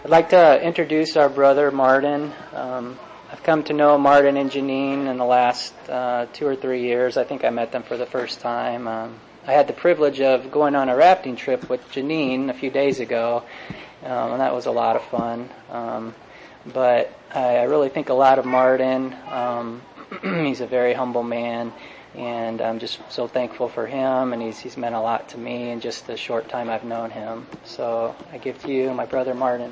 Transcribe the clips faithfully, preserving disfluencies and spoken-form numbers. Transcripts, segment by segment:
I'd like to introduce our brother Martin. Um, I've come to know Martin and Janine in the last uh, two or three years. I think I met them for the first time. Um, I had the privilege of going on a rafting trip with Janine a few days ago, um, and that was a lot of fun. Um, but I, I really think a lot of Martin. Um, he's a very humble man, and I'm just so thankful for him, and he's he's meant a lot to me in just the short time I've known him. So I give to you my brother Martin.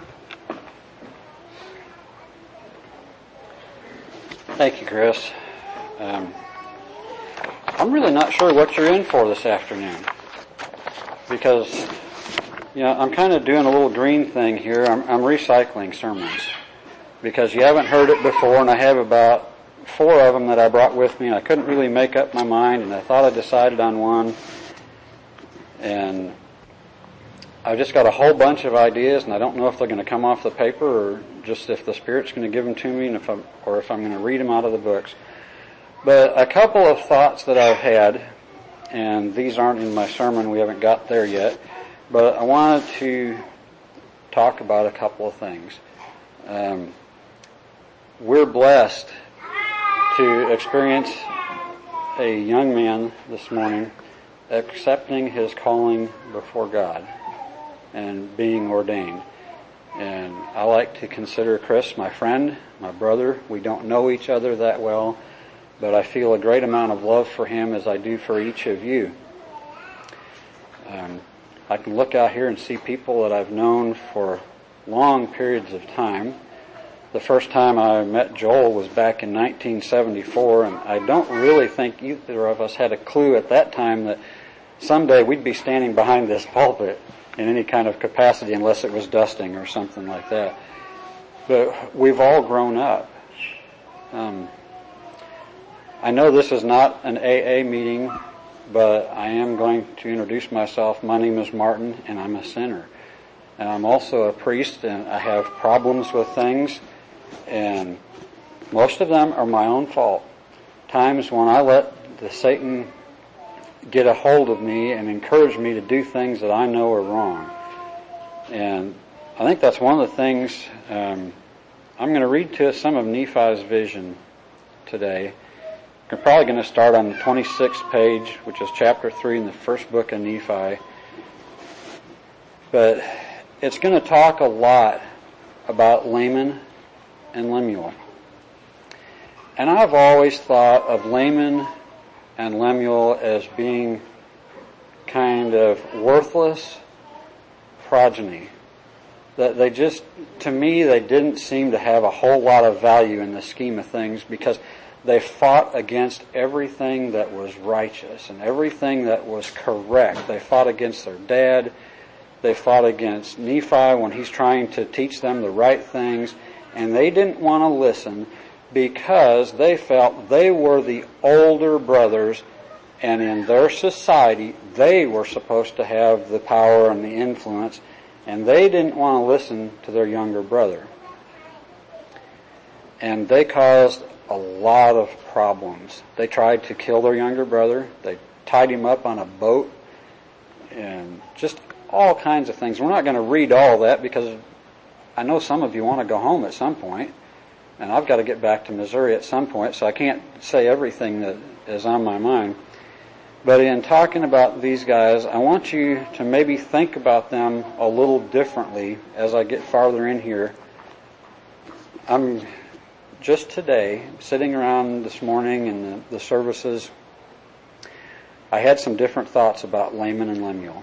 Thank you, Chris. Um, I'm really not sure what you're in for this afternoon, because, you know, I'm kind of doing a little green thing here. I'm, I'm recycling sermons, because you haven't heard it before, and I have about four of them that I brought with me, and I couldn't really make up my mind, and I thought I decided on one, and I've just got a whole bunch of ideas, and I don't know if they're going to come off the paper or just if the Spirit's going to give them to me, and if I'm, or if I'm going to read them out of the books. But a couple of thoughts that I've had, and these aren't in my sermon, we haven't got there yet, but I wanted to talk about a couple of things. Um, we're blessed to experience a young man this morning accepting his calling before God and being ordained. And I like to consider Chris my friend, my brother. We don't know each other that well, but I feel a great amount of love for him as I do for each of you. Um, I can look out here and see people that I've known for long periods of time. The first time I met Joel was back in nineteen seventy-four, and I don't really think either of us had a clue at that time that someday we'd be standing behind this pulpit in any kind of capacity, unless it was dusting or something like that. But we've all grown up. Um, I know this is not an A A meeting, but I am going to introduce myself. My name is Martin, and I'm a sinner. And I'm also a priest, and I have problems with things, and most of them are my own fault. Times when I let the Satan get a hold of me and encourage me to do things that I know are wrong. And I think that's one of the things, um, I'm going to read to us some of Nephi's vision today. We're probably going to start on the twenty-sixth page, which is chapter three in the first book of Nephi. But it's going to talk a lot about Laman and Lemuel. And I've always thought of Laman and Lemuel as being kind of worthless progeny. That they just, to me, they didn't seem to have a whole lot of value in the scheme of things, because they fought against everything that was righteous and everything that was correct. They fought against their dad. They fought against Nephi when he's trying to teach them the right things, and they didn't want to listen, because they felt they were the older brothers, and in their society they were supposed to have the power and the influence, and they didn't want to listen to their younger brother. And they caused a lot of problems. They tried to kill their younger brother. They tied him up on a boat, and just all kinds of things. We're not going to read all that, because I know some of you want to go home at some point. And I've got to get back to Missouri at some point, so I can't say everything that is on my mind. But in talking about these guys, I want you to maybe think about them a little differently as I get farther in here. I'm just today, sitting around this morning in the, the services, I had some different thoughts about Laman and Lemuel.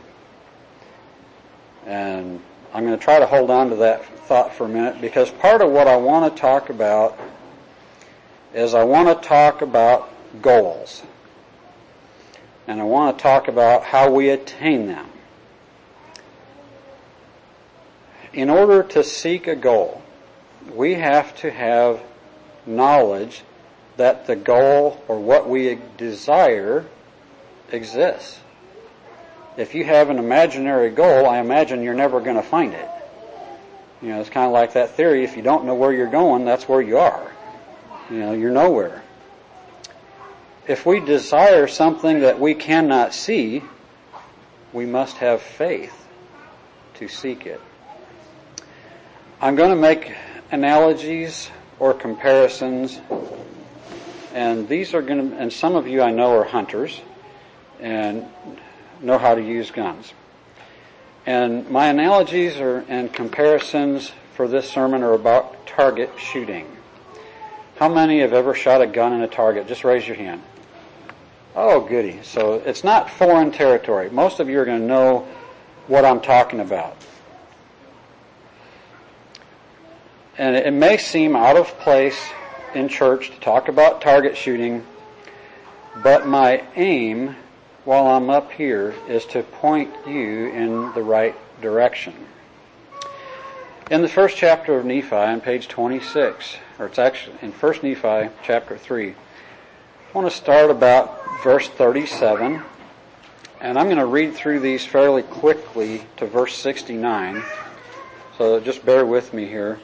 And I'm going to try to hold on to that thought for a minute, because part of what I want to talk about is I want to talk about goals. And I want to talk about how we attain them. In order to seek a goal, we have to have knowledge that the goal or what we desire exists. If you have an imaginary goal, I imagine you're never going to find it. You know, it's kind of like that theory, if you don't know where you're going, that's where you are. You know, you're nowhere. If we desire something that we cannot see, we must have faith to seek it. I'm going to make analogies or comparisons, and these are going to, and some of you I know are hunters and know how to use guns. And my analogies are, and comparisons for this sermon are about target shooting. How many have ever shot a gun in a target? Just raise your hand. Oh, goody. So it's not foreign territory. Most of you are going to know what I'm talking about. And it may seem out of place in church to talk about target shooting, but my aim while I'm up here is to point you in the right direction. In the first chapter of Nephi, on page twenty-six, or it's actually in First Nephi, chapter three, I want to start about verse thirty-seven, and I'm going to read through these fairly quickly to verse sixty-nine, so just bear with me here.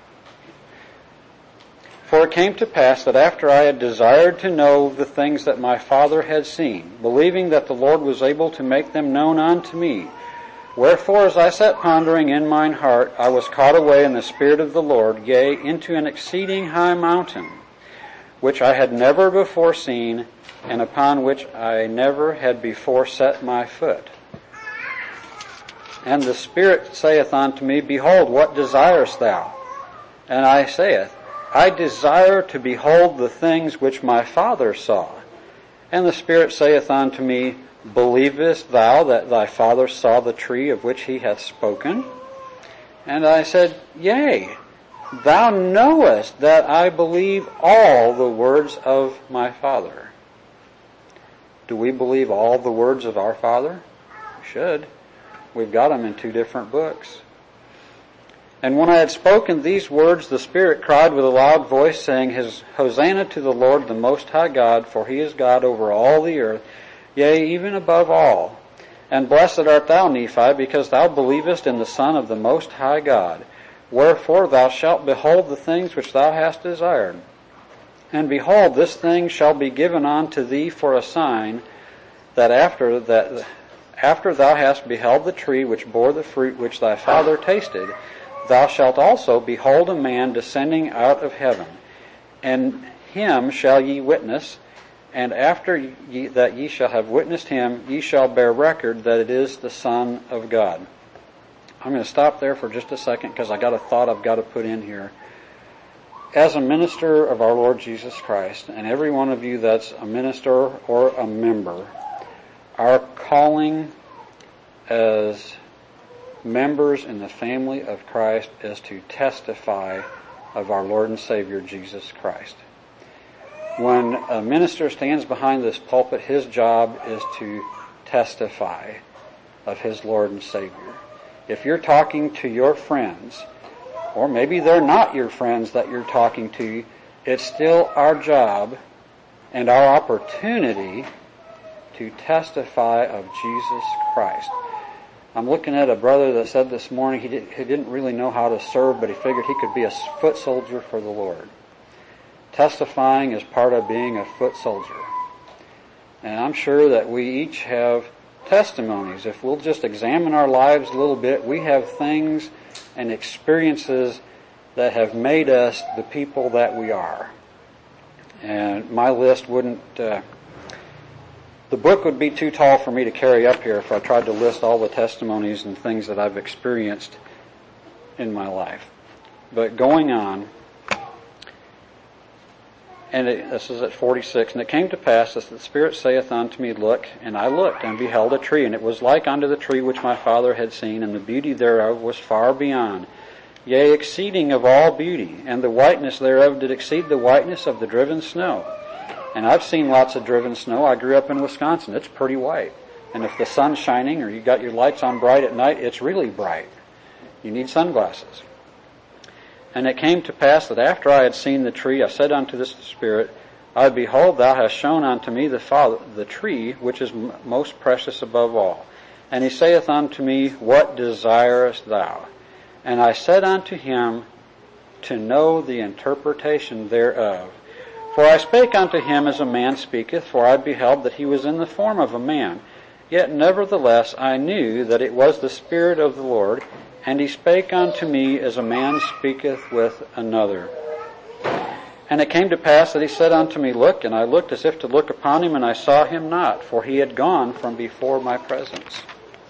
For it came to pass that after I had desired to know the things that my father had seen, believing that the Lord was able to make them known unto me, wherefore as I sat pondering in mine heart, I was caught away in the Spirit of the Lord, yea, into an exceeding high mountain, which I had never before seen, and upon which I never had before set my foot. And the Spirit saith unto me, Behold, what desirest thou? And I saith, I desire to behold the things which my father saw. And the Spirit saith unto me, Believest thou that thy father saw the tree of which he hath spoken? And I said, Yea, thou knowest that I believe all the words of my father. Do we believe all the words of our Father? We should. We've got them in two different books. And when I had spoken these words, the Spirit cried with a loud voice, saying, His Hosanna to the Lord, the Most High God, for He is God over all the earth, yea, even above all. And blessed art thou, Nephi, because thou believest in the Son of the Most High God. Wherefore thou shalt behold the things which thou hast desired. And behold, this thing shall be given unto thee for a sign, that after that after thou hast beheld the tree which bore the fruit which thy father tasted, thou shalt also behold a man descending out of heaven, and him shall ye witness, and after ye, that ye shall have witnessed him, ye shall bear record that it is the Son of God. I'm going to stop there for just a second because I got a thought I've got to put in here. As a minister of our Lord Jesus Christ, and every one of you that's a minister or a member, our calling as members in the family of Christ is to testify of our Lord and Savior Jesus Christ. When a minister stands behind this pulpit, his job is to testify of his Lord and Savior. If you're talking to your friends, or maybe they're not your friends that you're talking to, it's still our job and our opportunity to testify of Jesus Christ. I'm looking at a brother that said this morning he, did, he didn't really know how to serve, but he figured he could be a foot soldier for the Lord. Testifying is part of being a foot soldier. And I'm sure that we each have testimonies. If we'll just examine our lives a little bit, we have things and experiences that have made us the people that we are. And my list wouldn't... Uh, The book would be too tall for me to carry up here if I tried to list all the testimonies and things that I've experienced in my life. But going on, and it, this is at forty-six, and it came to pass as the Spirit saith unto me, Look, and I looked, and beheld a tree, and it was like unto the tree which my father had seen, and the beauty thereof was far beyond, yea, exceeding of all beauty, and the whiteness thereof did exceed the whiteness of the driven snow. And I've seen lots of driven snow. I grew up in Wisconsin. It's pretty white. And if the sun's shining or you got your lights on bright at night, it's really bright. You need sunglasses. And it came to pass that after I had seen the tree, I said unto this Spirit, I behold, thou hast shown unto me the, father, the tree which is m- most precious above all. And he saith unto me, What desirest thou? And I said unto him, To know the interpretation thereof. For I spake unto him as a man speaketh, for I beheld that he was in the form of a man. Yet nevertheless I knew that it was the Spirit of the Lord, And he spake unto me as a man speaketh with another. And it came to pass that he said unto me, Look, and I looked as if to look upon him, and I saw him not, for he had gone from before my presence.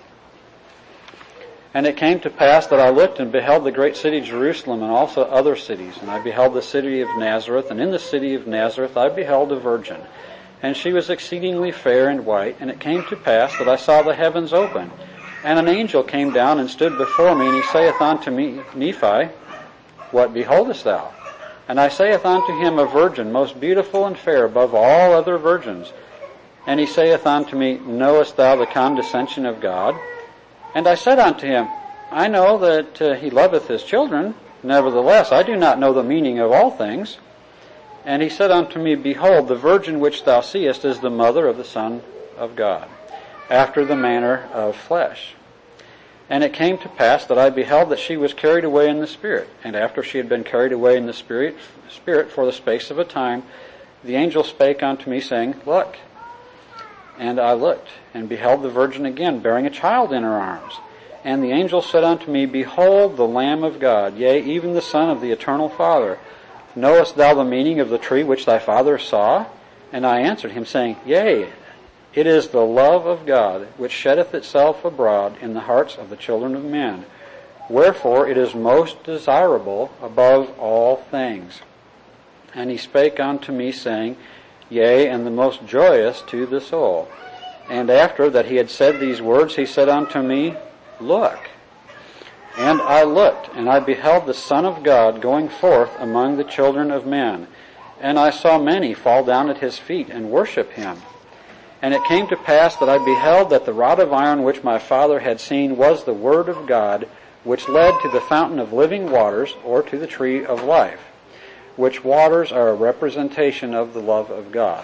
And it came to pass that I looked and beheld the great city Jerusalem, and also other cities. And I beheld the city of Nazareth, and in the city of Nazareth I beheld a virgin. And she was exceedingly fair and white. And it came to pass that I saw the heavens open, and an angel came down and stood before me, and he saith unto me, Nephi, what beholdest thou? And I saith unto him, a virgin, most beautiful and fair above all other virgins. And he saith unto me, Knowest thou the condescension of God? And I said unto him, I know that uh, he loveth his children. Nevertheless, I do not know the meaning of all things. And he said unto me, Behold, the virgin which thou seest is the mother of the Son of God, after the manner of flesh. And it came to pass that I beheld that she was carried away in the Spirit. And after she had been carried away in the Spirit, Spirit for the space of a time, the angel spake unto me, saying, Look. And I looked, and beheld the virgin again, bearing a child in her arms. And the angel said unto me, Behold, the Lamb of God, yea, even the Son of the Eternal Father. Knowest thou the meaning of the tree which thy father saw? And I answered him, saying, Yea, it is the love of God, which sheddeth itself abroad in the hearts of the children of men. Wherefore it is most desirable above all things. And he spake unto me, saying, Yea, and the most joyous to the soul. And after that he had said these words, he said unto me, Look. And I looked, and I beheld the Son of God going forth among the children of men. And I saw many fall down at his feet and worship him. And it came to pass that I beheld that the rod of iron which my father had seen was the word of God, which led to the fountain of living waters, or to the tree of life, which waters are a representation of the love of God.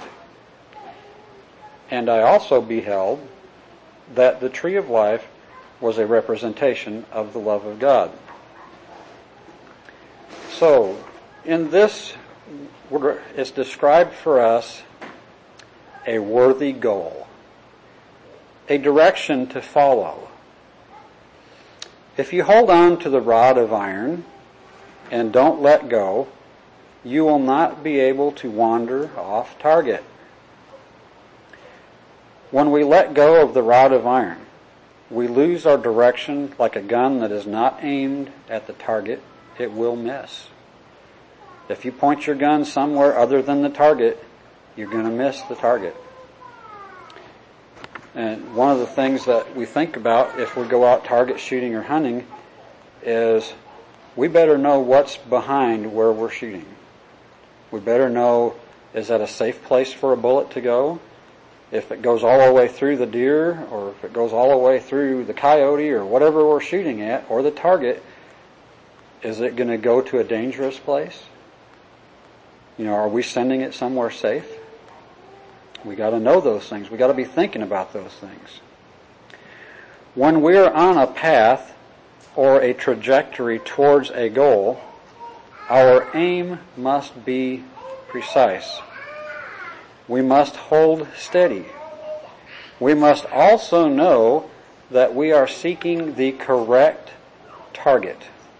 And I also beheld that the tree of life was a representation of the love of God. So, in this, it's described for us a worthy goal, a direction to follow. If you hold on to the rod of iron and don't let go, you will not be able to wander off target. When we let go of the rod of iron, we lose our direction like a gun that is not aimed at the target. It will miss. If you point your gun somewhere other than the target, you're going to miss the target. And one of the things that we think about if we go out target shooting or hunting is we better know what's behind where we're shooting. We better know, is that a safe place for a bullet to go? If it goes all the way through the deer, or if it goes all the way through the coyote, or whatever we're shooting at, or the target, is it going to go to a dangerous place? You know, are we sending it somewhere safe? We got to know those things. We got to be thinking about those things. When we're on a path or a trajectory towards a goal, our aim must be precise. We must hold steady. We must also know that we are seeking the correct target.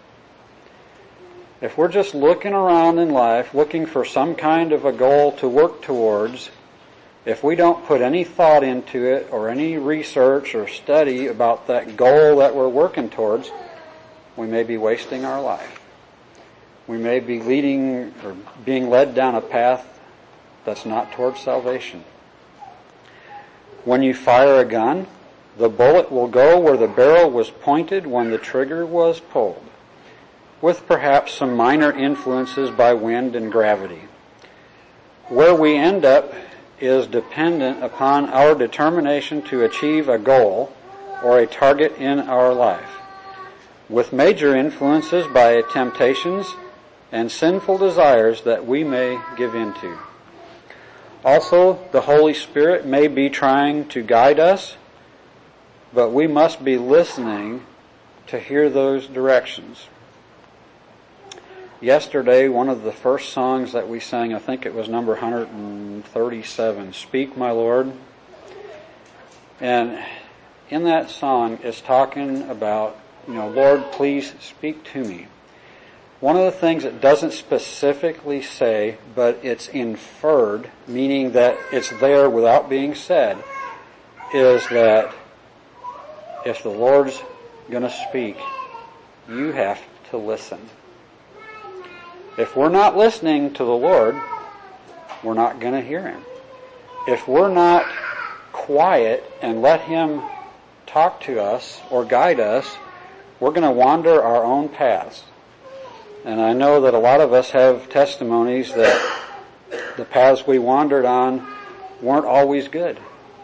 If we're just looking around in life, looking for some kind of a goal to work towards, if we don't put any thought into it or any research or study about that goal that we're working towards, we may be wasting our life. We may be leading or being led down a path that's not towards salvation. When you fire a gun, the bullet will go where the barrel was pointed when the trigger was pulled, with perhaps some minor influences by wind and gravity. Where we end up is dependent upon our determination to achieve a goal or a target in our life, with major influences by temptations and sinful desires that we may give into. Also, the Holy Spirit may be trying to guide us, but we must be listening to hear those directions. Yesterday, one of the first songs that we sang, I think it was number one hundred thirty-seven, Speak, My Lord. And in that song, it's talking about you know, Lord, please speak to me. One of the things it doesn't specifically say, but it's inferred, meaning that it's there without being said, is that if the Lord's going to speak, you have to listen. If we're not listening to the Lord, we're not going to hear Him. If we're not quiet and let Him talk to us or guide us, we're going to wander our own paths. And I know that a lot of us have testimonies that the paths we wandered on weren't always good.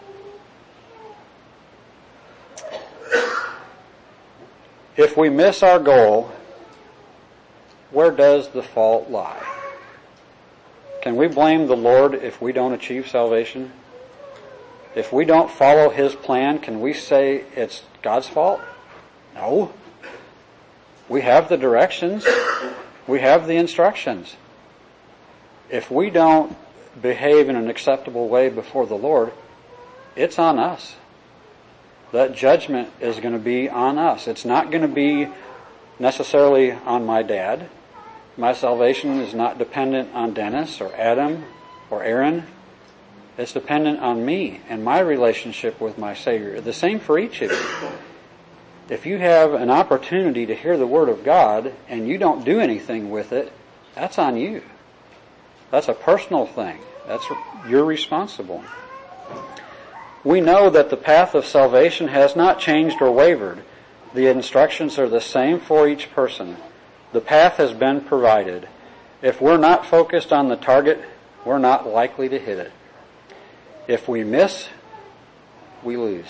If we miss our goal, where does the fault lie? Can we blame the Lord if we don't achieve salvation? If we don't follow His plan, can we say it's God's fault? No. We have the directions. We have the instructions. If we don't behave in an acceptable way before the Lord, it's on us. That judgment is going to be on us. It's not going to be necessarily on my dad. My salvation is not dependent on Dennis or Adam or Aaron. It's dependent on me and my relationship with my Savior. The same for each of you. If you have an opportunity to hear the Word of God and you don't do anything with it, that's on you. That's a personal thing. That's you're responsible. We know that the path of salvation has not changed or wavered. The instructions are the same for each person. The path has been provided. If we're not focused on the target, we're not likely to hit it. If we miss, we lose.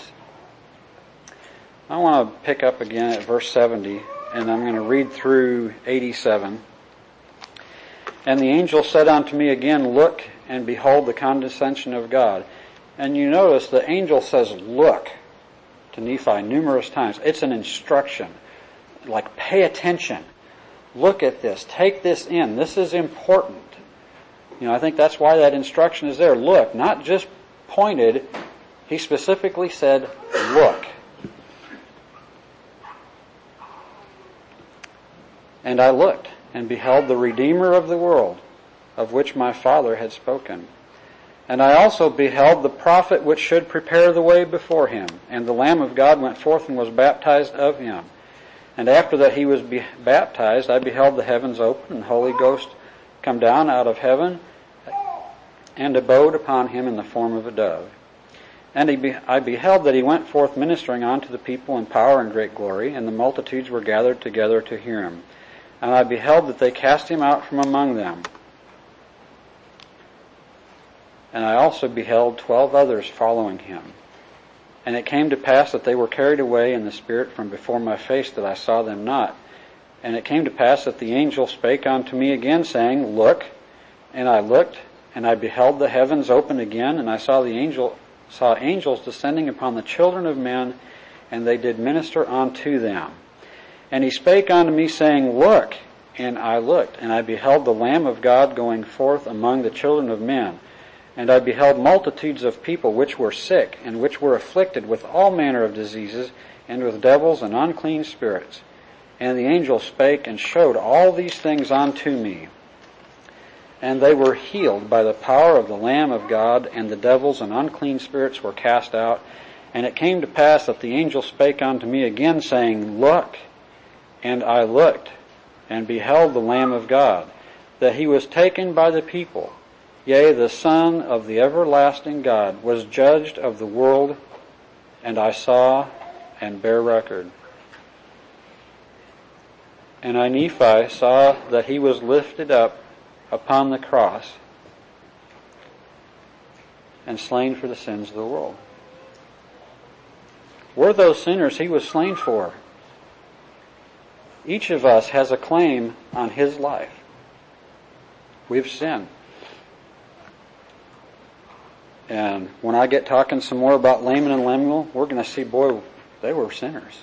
I want to pick up again at verse seventy, and I'm going to read through eighty-seven. And the angel said unto me again, Look, and behold the condescension of God. And you notice the angel says, look, to Nephi numerous times. It's an instruction. Like, pay attention. Look at this. Take this in. This is important. You know, I think that's why that instruction is there. Look, not just pointed. He specifically said, look. And I looked, and beheld the Redeemer of the world, of which my Father had spoken. And I also beheld the prophet which should prepare the way before him. And the Lamb of God went forth and was baptized of him. And after that he was be- baptized, I beheld the heavens open, and the Holy Ghost come down out of heaven, and abode upon him in the form of a dove. And he be- I beheld that he went forth ministering unto the people in power and great glory, and the multitudes were gathered together to hear him. And I beheld that they cast him out from among them. And I also beheld twelve others following him. And it came to pass that they were carried away in the Spirit from before my face, that I saw them not. And it came to pass that the angel spake unto me again, saying, Look. And I looked, and I beheld the heavens open again, and I saw the angel saw angels descending upon the children of men, and they did minister unto them. And he spake unto me, saying, Look. And I looked, and I beheld the Lamb of God going forth among the children of men. And I beheld multitudes of people which were sick, and which were afflicted with all manner of diseases, and with devils and unclean spirits. And the angel spake and showed all these things unto me. And they were healed by the power of the Lamb of God, and the devils and unclean spirits were cast out. And it came to pass that the angel spake unto me again, saying, Look. And I looked, and beheld the Lamb of God, that he was taken by the people. Yea, the Son of the everlasting God was judged of the world, and I saw and bear record. And I, Nephi, saw that he was lifted up upon the cross and slain for the sins of the world. We're those sinners he was slain for. Each of us has a claim on his life. We've sinned. And when I get talking some more about Laman and Lemuel, we're going to see, boy, they were sinners.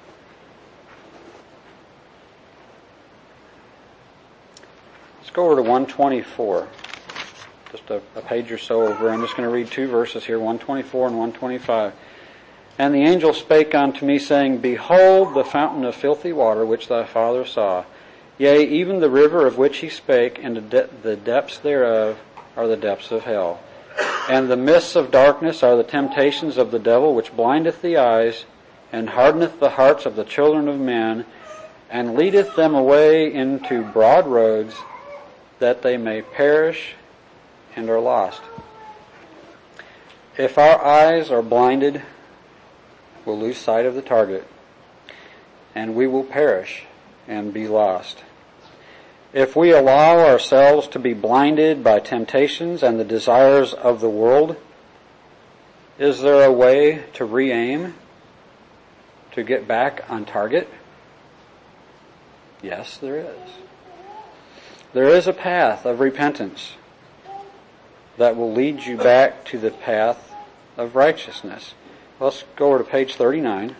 Let's go over to one twenty-four. Just a, a page or so over. I'm just going to read two verses here, one twenty-four and one twenty-five. And the angel spake unto me, saying, Behold, the fountain of filthy water, which thy father saw, yea, even the river of which he spake, and the, de- the depths thereof are the depths of hell. And the mists of darkness are the temptations of the devil, which blindeth the eyes, and hardeneth the hearts of the children of men, and leadeth them away into broad roads, that they may perish and are lost. If our eyes are blinded, we'll lose sight of the target, and we will perish and be lost. If we allow ourselves to be blinded by temptations and the desires of the world, is there a way to re-aim, to get back on target? Yes, there is. There is a path of repentance that will lead you back to the path of righteousness. Let's go over to page thirty-nine.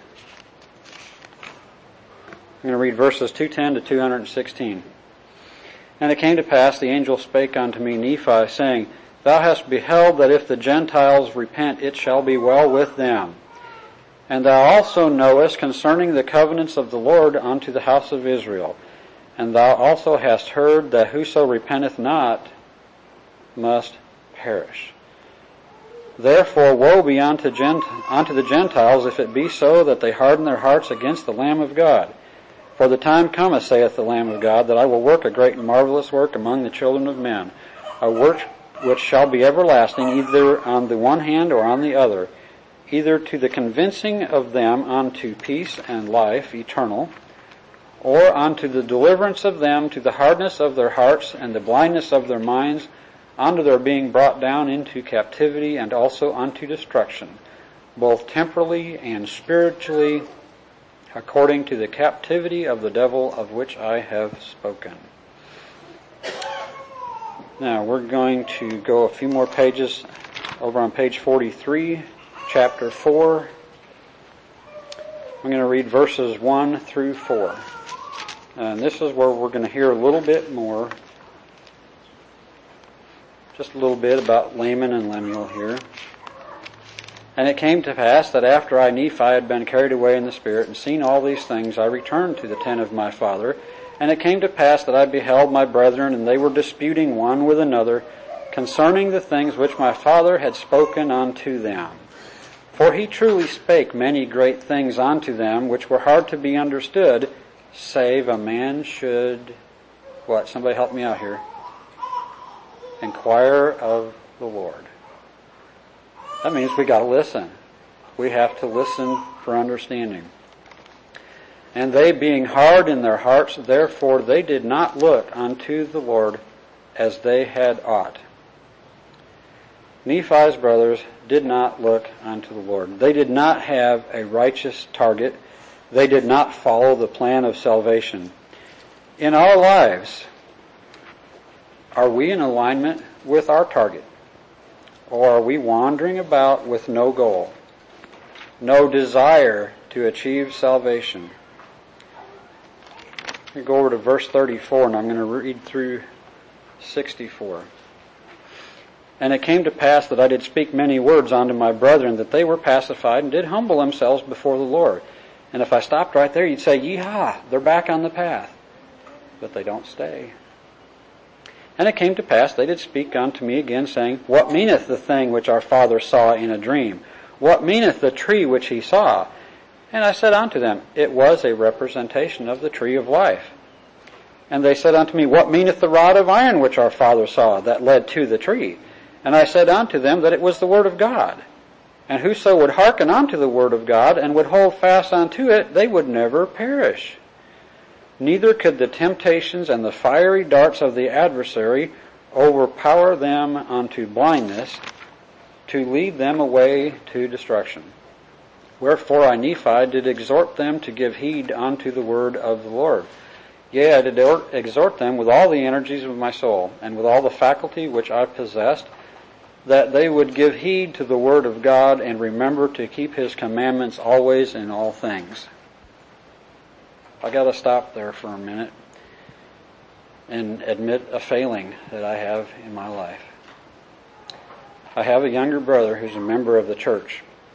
I'm going to read verses two ten to two sixteen. And it came to pass, the angel spake unto me, Nephi, saying, Thou hast beheld that if the Gentiles repent, it shall be well with them. And thou also knowest concerning the covenants of the Lord unto the house of Israel. And thou also hast heard that whoso repenteth not must perish. Therefore woe be unto, Gent- unto the Gentiles, if it be so that they harden their hearts against the Lamb of God. For the time cometh, saith the Lamb of God, that I will work a great and marvelous work among the children of men, a work which shall be everlasting, either on the one hand or on the other, either to the convincing of them unto peace and life eternal, or unto the deliverance of them to the hardness of their hearts and the blindness of their minds, unto their being brought down into captivity, and also unto destruction, both temporally and spiritually, according to the captivity of the devil of which I have spoken. Now, we're going to go a few more pages over on page forty-three, chapter four. I'm going to read verses one through four. And this is where we're going to hear a little bit more, just a little bit about Laman and Lemuel here. And it came to pass that after I, Nephi, had been carried away in the Spirit, and seen all these things, I returned to the tent of my father. And it came to pass that I beheld my brethren, and they were disputing one with another concerning the things which my father had spoken unto them. For he truly spake many great things unto them, which were hard to be understood, save a man should, what? Somebody help me out here. Inquire of the Lord. That means we got to listen. We have to listen for understanding. And they being hard in their hearts, therefore they did not look unto the Lord as they had ought. Nephi's brothers did not look unto the Lord. They did not have a righteous target. They did not follow the plan of salvation. In our lives, are we in alignment with our target? Or are we wandering about with no goal, no desire to achieve salvation? Let me go over to verse thirty-four, and I'm going to read through sixty-four. And it came to pass that I did speak many words unto my brethren, that they were pacified and did humble themselves before the Lord. And if I stopped right there, you'd say, Yeehaw, they're back on the path. But they don't stay. And it came to pass, they did speak unto me again, saying, What meaneth the thing which our father saw in a dream? What meaneth the tree which he saw? And I said unto them, It was a representation of the tree of life. And they said unto me, What meaneth the rod of iron which our father saw, that led to the tree? And I said unto them that it was the word of God. And whoso would hearken unto the word of God, and would hold fast unto it, they would never perish. Neither could the temptations and the fiery darts of the adversary overpower them unto blindness, to lead them away to destruction. Wherefore I, Nephi, did exhort them to give heed unto the word of the Lord. Yea, I did exhort them with all the energies of my soul, and with all the faculty which I possessed, that they would give heed to the word of God, and remember to keep his commandments always in all things. I got to stop there for a minute and admit a failing that I have in my life. I have a younger brother who's a member of the church.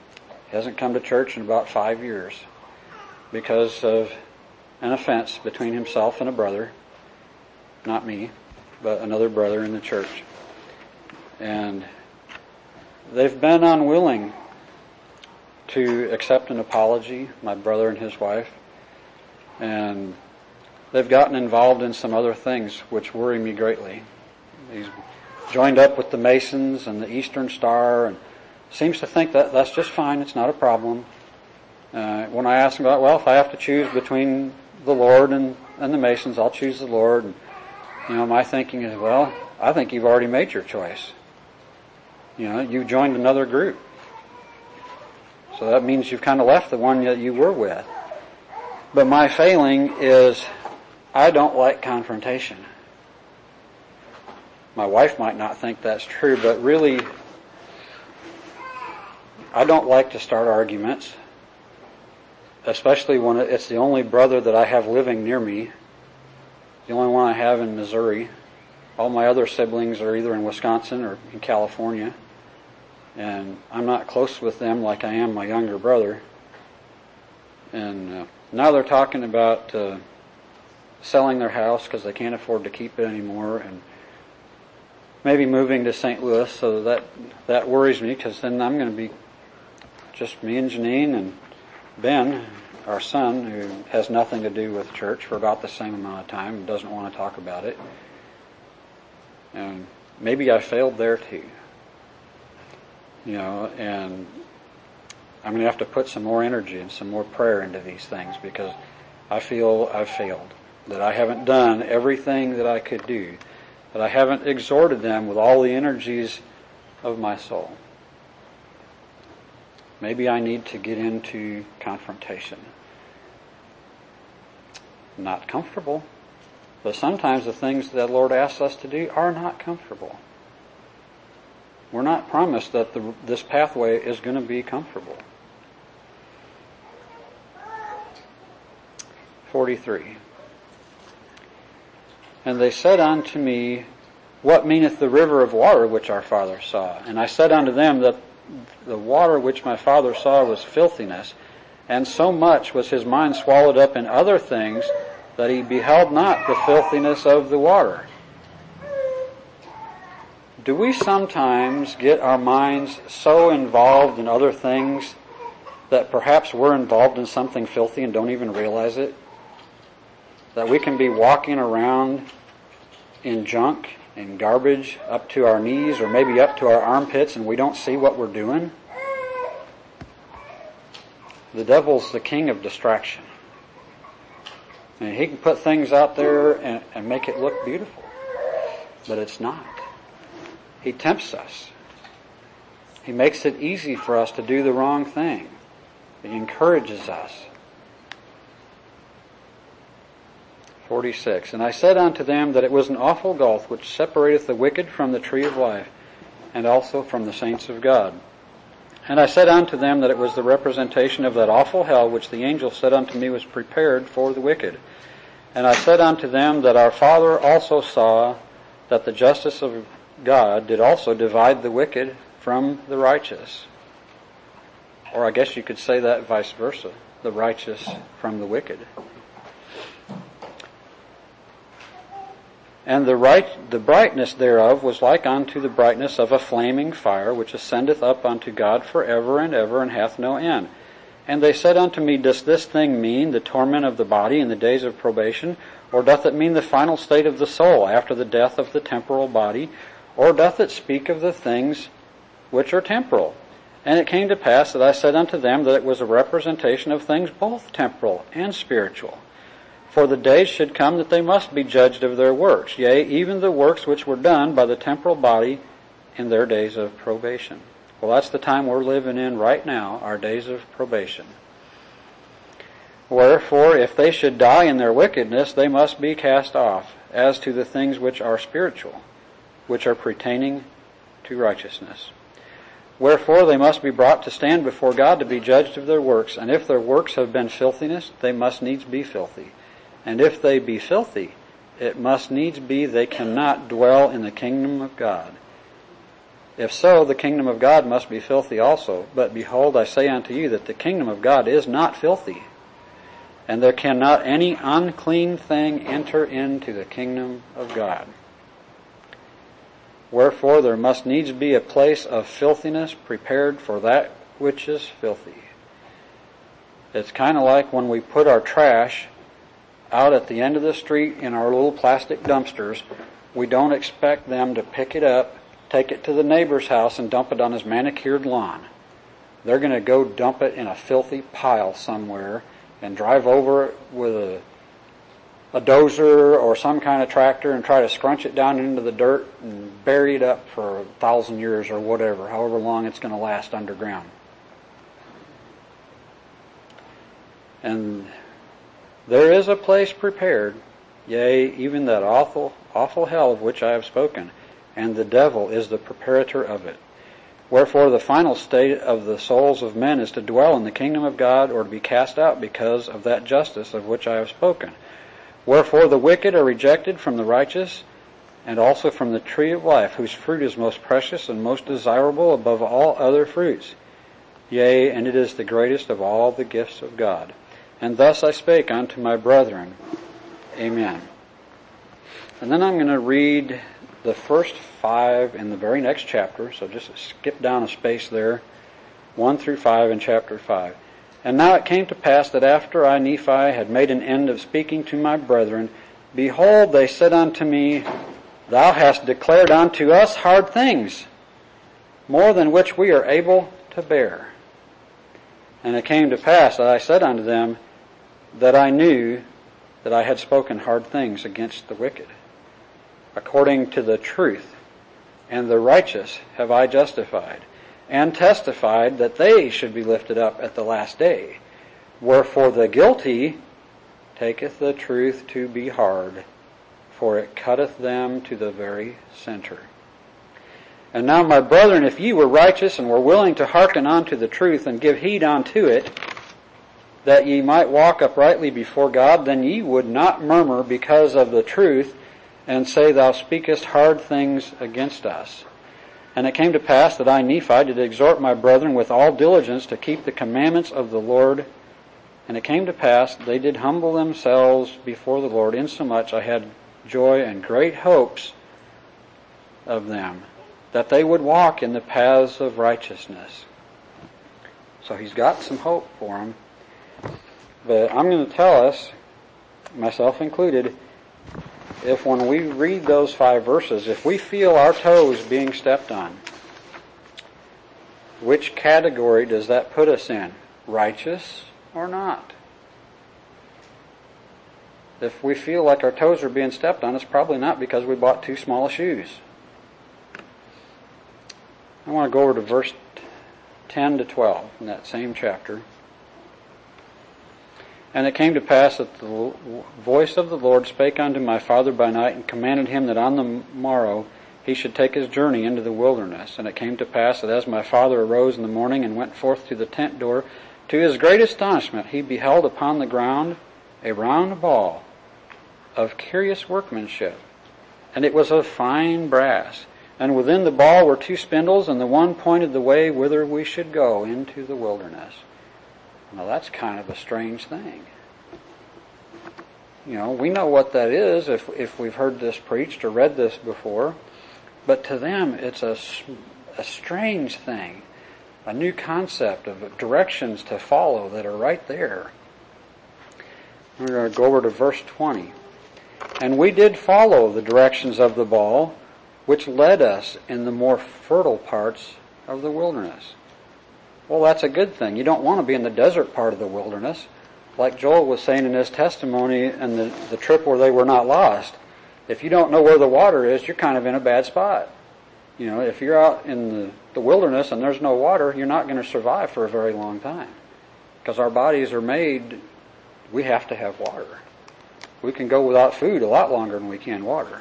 He hasn't come to church in about five years because of an offense between himself and a brother. Not me, but another brother in the church. And they've been unwilling to accept an apology, my brother and his wife. And they've gotten involved in some other things which worry me greatly. He's joined up with the Masons and the Eastern Star and seems to think that that's just fine, it's not a problem. Uh, when I ask him about, well, if I have to choose between the Lord and, and the Masons, I'll choose the Lord. And, you know, my thinking is, well, I think you've already made your choice. You know, you joined another group. So that means you've kind of left the one that you were with. But my failing is I don't like confrontation. My wife might not think that's true, but really, I don't like to start arguments, especially when it's the only brother that I have living near me, the only one I have in Missouri. All my other siblings are either in Wisconsin or in California, and I'm not close with them like I am my younger brother. And uh, now they're talking about uh, selling their house because they can't afford to keep it anymore, and maybe moving to Saint Louis. So that that worries me, because then I'm going to be just me and Janine and Ben, our son, who has nothing to do with church for about the same amount of time and doesn't want to talk about it. And maybe I failed there too. You know, and I'm going to have to put some more energy and some more prayer into these things, because I feel I've failed, that I haven't done everything that I could do, that I haven't exhorted them with all the energies of my soul. Maybe I need to get into confrontation. Not comfortable, but sometimes the things that the Lord asks us to do are not comfortable. We're not promised that the, this pathway is going to be comfortable. forty-three. And they said unto me, what meaneth the river of water which our father saw? And I said unto them that the water which my father saw was filthiness, and so much was his mind swallowed up in other things that he beheld not the filthiness of the water. Do we sometimes get our minds so involved in other things that perhaps we're involved in something filthy and don't even realize it? That we can be walking around in junk and garbage up to our knees or maybe up to our armpits and we don't see what we're doing? The devil's the king of distraction. And he can put things out there and, and make it look beautiful. But it's not. He tempts us. He makes it easy for us to do the wrong thing. He encourages us. forty-six. And I said unto them that it was an awful gulf which separateth the wicked from the tree of life, and also from the saints of God. And I said unto them that it was the representation of that awful hell which the angel said unto me was prepared for the wicked. And I said unto them that our Father also saw that the justice of God did also divide the wicked from the righteous. Or I guess you could say that vice versa, the righteous from the wicked. And the right, the brightness thereof was like unto the brightness of a flaming fire, which ascendeth up unto God for ever and ever, and hath no end. And they said unto me, does this thing mean the torment of the body in the days of probation? Or doth it mean the final state of the soul after the death of the temporal body? Or doth it speak of the things which are temporal? And it came to pass that I said unto them that it was a representation of things both temporal and spiritual. For the days should come that they must be judged of their works, yea, even the works which were done by the temporal body in their days of probation. Well, that's the time we're living in right now, our days of probation. Wherefore, if they should die in their wickedness, they must be cast off, as to the things which are spiritual, which are pertaining to righteousness. Wherefore, they must be brought to stand before God to be judged of their works, and if their works have been filthiness, they must needs be filthy. And if they be filthy, it must needs be they cannot dwell in the kingdom of God. If so, the kingdom of God must be filthy also. But behold, I say unto you that the kingdom of God is not filthy, and there cannot any unclean thing enter into the kingdom of God. Wherefore there must needs be a place of filthiness prepared for that which is filthy. It's kind of like when we put our trash out at the end of the street in our little plastic dumpsters. We don't expect them to pick it up, take it to the neighbor's house, and dump it on his manicured lawn. They're going to go dump it in a filthy pile somewhere and drive over it with a, a dozer or some kind of tractor and try to scrunch it down into the dirt and bury it up for a thousand years or whatever, however long it's going to last underground. And there is a place prepared, yea, even that awful, awful hell of which I have spoken, and the devil is the preparator of it. Wherefore the final state of the souls of men is to dwell in the kingdom of God, or to be cast out because of that justice of which I have spoken. Wherefore the wicked are rejected from the righteous, and also from the tree of life, whose fruit is most precious and most desirable above all other fruits. Yea, and it is the greatest of all the gifts of God. And thus I spake unto my brethren. Amen. And then I'm going to read the first five in the very next chapter, so just skip down a space there, one through five in chapter five. And now it came to pass that after I, Nephi, had made an end of speaking to my brethren, behold, they said unto me, Thou hast declared unto us hard things, more than which we are able to bear. And it came to pass that I said unto them, that I knew that I had spoken hard things against the wicked. According to the truth and the righteous have I justified, and testified that they should be lifted up at the last day. Wherefore the guilty taketh the truth to be hard, for it cutteth them to the very center. And now, my brethren, if ye were righteous and were willing to hearken unto the truth and give heed unto it, that ye might walk uprightly before God, then ye would not murmur because of the truth, and say, Thou speakest hard things against us. And it came to pass that I, Nephi, did exhort my brethren with all diligence to keep the commandments of the Lord. And it came to pass they did humble themselves before the Lord, insomuch I had joy and great hopes of them, that they would walk in the paths of righteousness. So he's got some hope for them. But I'm going to tell us, myself included, if when we read those five verses, if we feel our toes being stepped on, which category does that put us in? Righteous or not? If we feel like our toes are being stepped on, it's probably not because we bought too small shoes. I want to go over to verse ten to twelve in that same chapter. And it came to pass that the voice of the Lord spake unto my father by night, and commanded him that on the morrow he should take his journey into the wilderness. And it came to pass that as my father arose in the morning and went forth to the tent door, to his great astonishment he beheld upon the ground a round ball of curious workmanship, and it was of fine brass. And within the ball were two spindles, and the one pointed the way whither we should go into the wilderness. Now that's kind of a strange thing. You know, we know what that is if if we've heard this preached or read this before, but to them it's a, a strange thing, a new concept of directions to follow that are right there. We're going to go over to verse twenty. And we did follow the directions of the ball, which led us in the more fertile parts of the wilderness. Well, that's a good thing. You don't want to be in the desert part of the wilderness. Like Joel was saying in his testimony and the, the trip where they were not lost. If you don't know where the water is, you're kind of in a bad spot. You know, if you're out in the, the wilderness and there's no water, you're not going to survive for a very long time. Because our bodies are made, we have to have water. We can go without food a lot longer than we can water.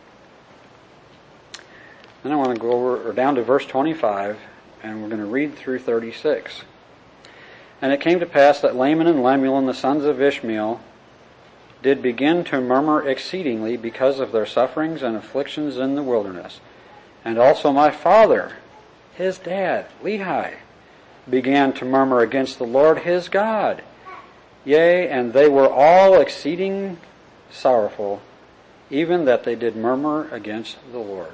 Then I want to go over or down to verse twenty-five, and we're going to read through thirty-six. And it came to pass that Laman and Lemuel and the sons of Ishmael did begin to murmur exceedingly because of their sufferings and afflictions in the wilderness. And also my father his dad, Lehi, began to murmur against the Lord his God. Yea, and they were all exceeding sorrowful, even that they did murmur against the Lord.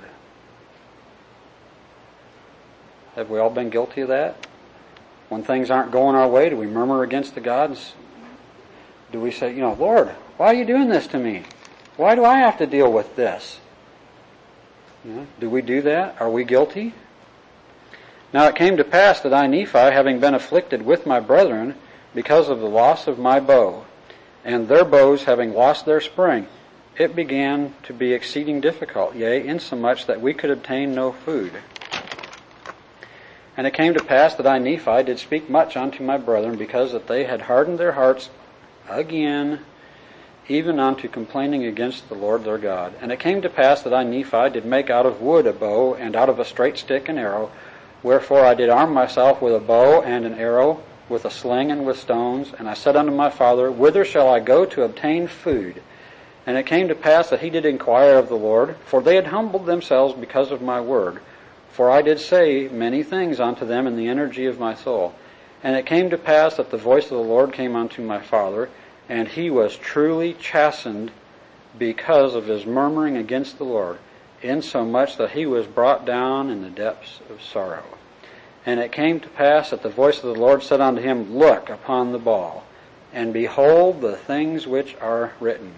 Have we all been guilty of that? When things aren't going our way, do we murmur against the gods? Do we say, you know, Lord, why are you doing this to me? Why do I have to deal with this? You know, do we do that? Are we guilty? Now it came to pass that I, Nephi, having been afflicted with my brethren because of the loss of my bow, and their bows having lost their spring, it began to be exceeding difficult, yea, insomuch that we could obtain no food. And it came to pass that I, Nephi, did speak much unto my brethren, because that they had hardened their hearts again, even unto complaining against the Lord their God. And it came to pass that I, Nephi, did make out of wood a bow, and out of a straight stick an arrow. Wherefore I did arm myself with a bow and an arrow, with a sling and with stones. And I said unto my father, Whither shall I go to obtain food? And it came to pass that he did inquire of the Lord, for they had humbled themselves because of my word. For I did say many things unto them in the energy of my soul. And it came to pass that the voice of the Lord came unto my father, and he was truly chastened because of his murmuring against the Lord, insomuch that he was brought down in the depths of sorrow. And it came to pass that the voice of the Lord said unto him, Look upon the ball, and behold the things which are written.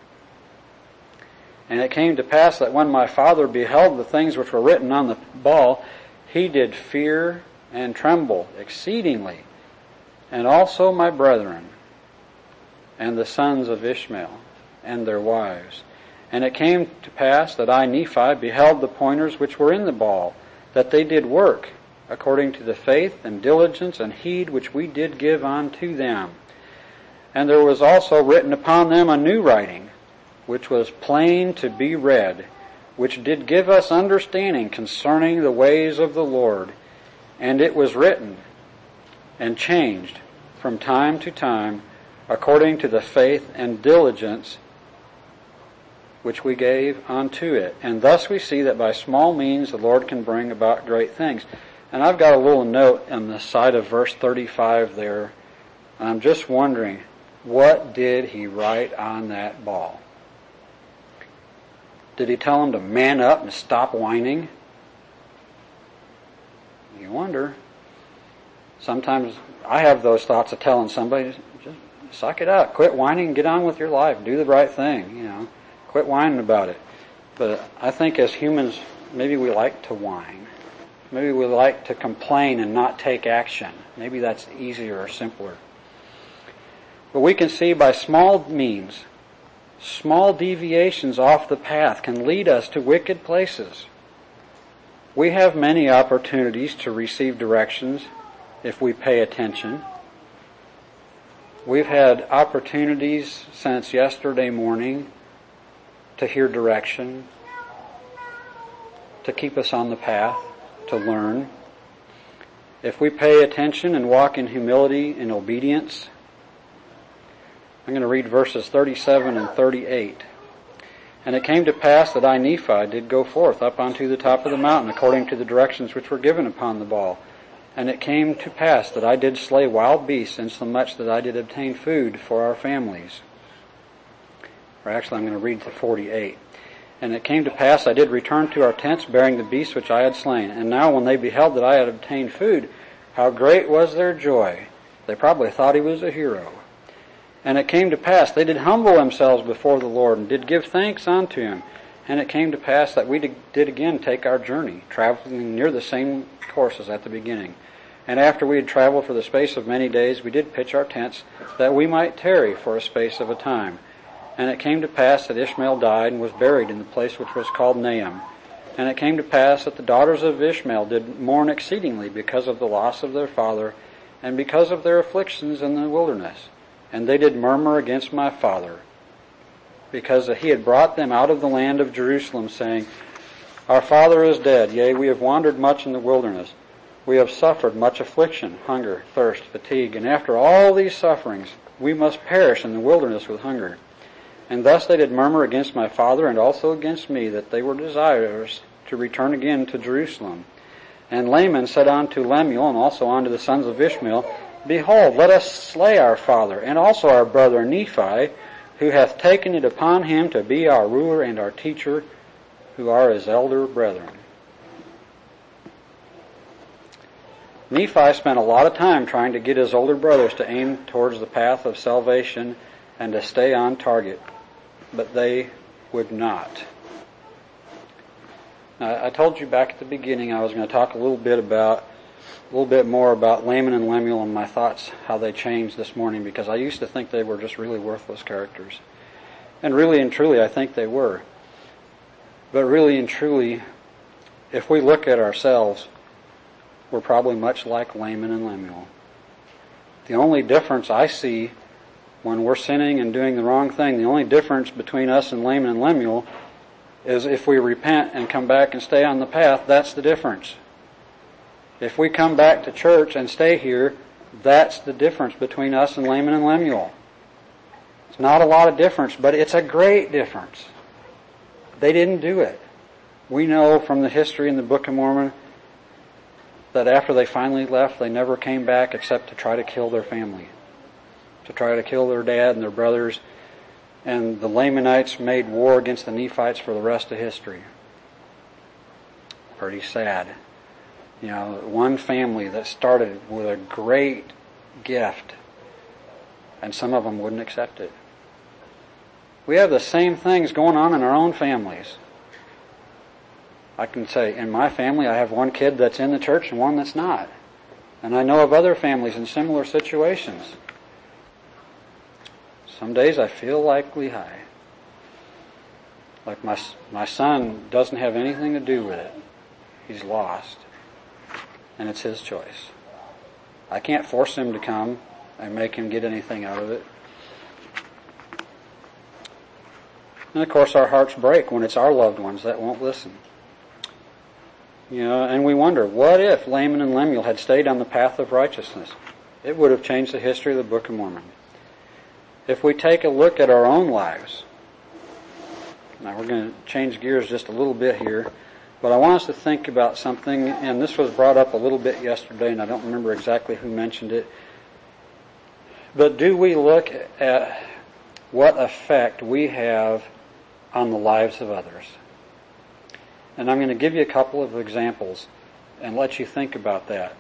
And it came to pass that when my father beheld the things which were written on the ball, he did fear and tremble exceedingly, and also my brethren, and the sons of Ishmael, and their wives. And it came to pass that I, Nephi, beheld the pointers which were in the ball, that they did work, according to the faith and diligence and heed which we did give unto them. And there was also written upon them a new writing, which was plain to be read, which did give us understanding concerning the ways of the Lord. And it was written and changed from time to time, according to the faith and diligence which we gave unto it. And thus we see that by small means the Lord can bring about great things. And I've got a little note on the side of verse thirty-five there. And I'm just wondering, what did he write on that ball? Did he tell him to man up and stop whining? You wonder. Sometimes I have those thoughts of telling somebody, just suck it up, quit whining and get on with your life, do the right thing, you know, quit whining about it. But I think as humans, maybe we like to whine. Maybe we like to complain and not take action. Maybe that's easier or simpler. But we can see by small means, small deviations off the path can lead us to wicked places. We have many opportunities to receive directions if we pay attention. We've had opportunities since yesterday morning to hear direction, to keep us on the path, to learn. If we pay attention and walk in humility and obedience. I'm going to read verses thirty-seven and thirty-eight. And it came to pass that I, Nephi, did go forth up unto the top of the mountain, according to the directions which were given upon the ball. And it came to pass that I did slay wild beasts, insomuch that I did obtain food for our families. Or actually, I'm going to read to forty-eight. And it came to pass I did return to our tents, bearing the beasts which I had slain. And now when they beheld that I had obtained food, how great was their joy! They probably thought he was a hero. And it came to pass, they did humble themselves before the Lord, and did give thanks unto him. And it came to pass that we did again take our journey, traveling near the same course as at the beginning. And after we had traveled for the space of many days, we did pitch our tents, that we might tarry for a space of a time. And it came to pass that Ishmael died, and was buried in the place which was called Naam. And it came to pass that the daughters of Ishmael did mourn exceedingly because of the loss of their father, and because of their afflictions in the wilderness. And they did murmur against my father, because he had brought them out of the land of Jerusalem, saying, Our father is dead, yea, we have wandered much in the wilderness. We have suffered much affliction, hunger, thirst, fatigue, and after all these sufferings we must perish in the wilderness with hunger. And thus they did murmur against my father, and also against me, that they were desirous to return again to Jerusalem. And Laman said unto Lemuel, and also unto the sons of Ishmael, Behold, let us slay our father, and also our brother Nephi, who hath taken it upon him to be our ruler and our teacher, who are his elder brethren. Nephi spent a lot of time trying to get his older brothers to aim towards the path of salvation and to stay on target, but they would not. Now, I told you back at the beginning I was going to talk a little bit about, a little bit more about Laman and Lemuel and my thoughts, how they changed this morning, because I used to think they were just really worthless characters. And really and truly, I think they were. But really and truly, if we look at ourselves, we're probably much like Laman and Lemuel. The only difference I see when we're sinning and doing the wrong thing, the only difference between us and Laman and Lemuel is if we repent and come back and stay on the path, that's the difference. If we come back to church and stay here, that's the difference between us and Laman and Lemuel. It's not a lot of difference, but it's a great difference. They didn't do it. We know from the history in the Book of Mormon that after they finally left, they never came back except to try to kill their family, to try to kill their dad and their brothers. And the Lamanites made war against the Nephites for the rest of history. Pretty sad. You know, one family that started with a great gift, and some of them wouldn't accept it. We have the same things going on in our own families. I can say, in my family, I have one kid that's in the church and one that's not. And I know of other families in similar situations. Some days I feel like Lehi. Like my, my son doesn't have anything to do with it. He's lost. And it's his choice. I can't force him to come and make him get anything out of it. And of course our hearts break when it's our loved ones that won't listen. You know, and we wonder, what if Laman and Lemuel had stayed on the path of righteousness? It would have changed the history of the Book of Mormon. If we take a look at our own lives, now we're going to change gears just a little bit here, but I want us to think about something, and this was brought up a little bit yesterday, and I don't remember exactly who mentioned it. But do we look at what effect we have on the lives of others? And I'm going to give you a couple of examples and let you think about that.